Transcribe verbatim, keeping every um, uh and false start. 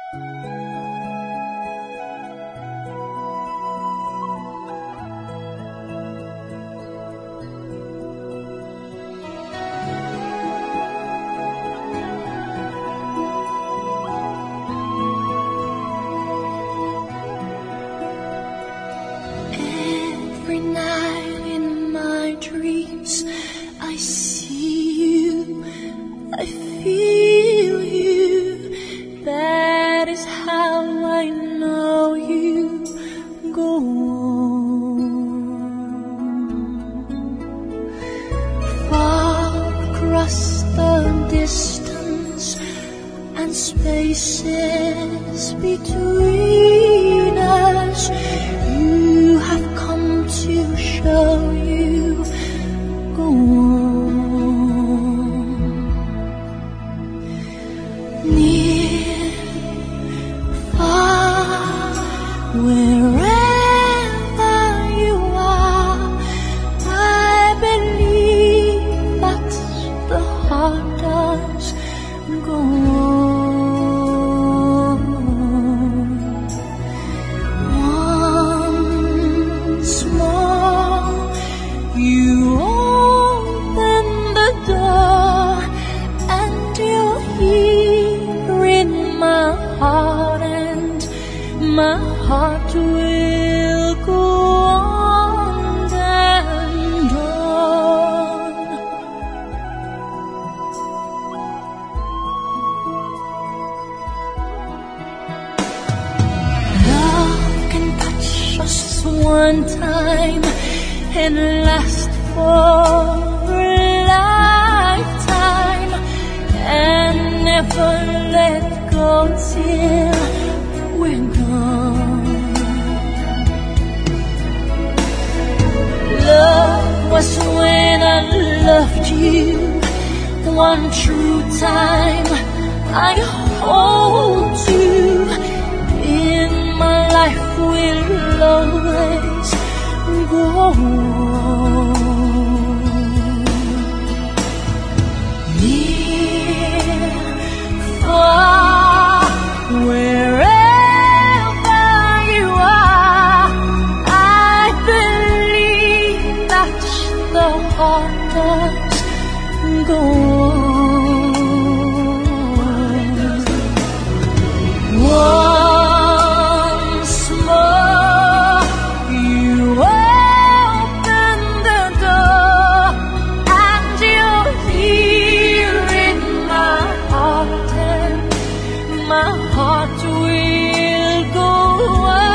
Every night in my dreams I see you, I feel you. That is how I know you. Go on. Far across the distance and spaces between us, you have come to show you. Go on. Near, far, wherever you are, I believe that the heart does. Go on. Once more, you open the door, and you're here in my heart, and my heart will go on and on. Love can touch us one time and last for a lifetime, and never let go till we're gone. Love was when I loved you one true time. I hold you in my life, will always go on. Near, far, wherever you are, I believe that the heart does go on. Once more, you open the door, and you're here in my heart, and my heart will go on.